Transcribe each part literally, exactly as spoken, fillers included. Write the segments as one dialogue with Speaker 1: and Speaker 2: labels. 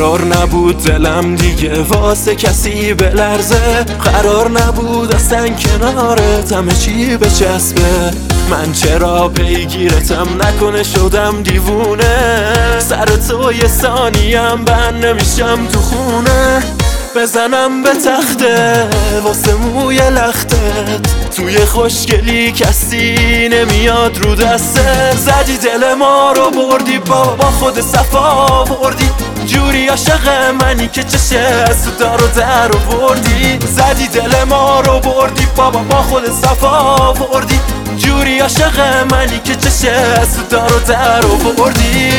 Speaker 1: قرار نبود دلم دیگه واسه کسی بلرزه، قرار نبود اصلا کنارت همه چی بچسبه. من چرا پیگیرتم نکنه شدم دیوونه، سر تو یه ثانیم بند نمیشم تو خونه. بزنم به تخته واسه موی لختت، توی خوشگلی کسی نمیاد رو دسته. زدی دل ما رو بردی بابا با خود صفا بردی، جوری عاشق منی که چشه از تو دار و در آوردی. زدی دل ما رو بردی بابا با خود صفا بردی، جوری عاشق منی که چشه از تو دار و در آوردی.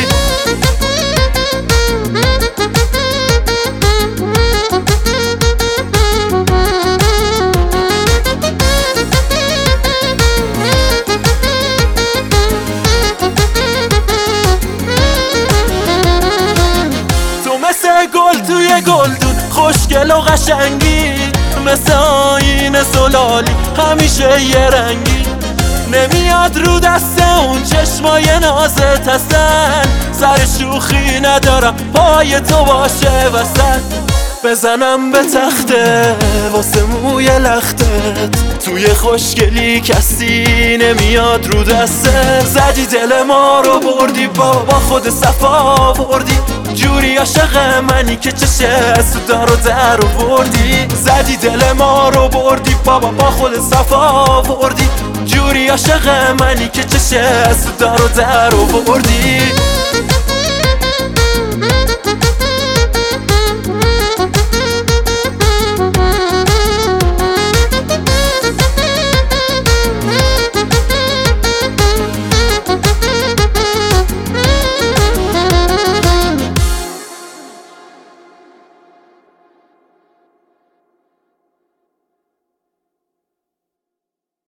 Speaker 1: گل توی گلدون خوشگل و قشنگی، مثل آینه زلالی همیشه یه رنگی. نمیاد رو دست اون چشمای نازت هستن، سر شوخی ندارم پای تو باشه وسط. بزنم به تخته واسه موی لختت، توی خوشگلی کسی نمیاد رو دسته. زدی دل ما رو بردی بابا با خود صفا بردی، جوری عاشق منی که چشه از تو دار و در آوردی. زدی دل ما رو بردی بابا با خود صفا بردی، جوری عاشق منی که چشه از تو دار و در آوردی.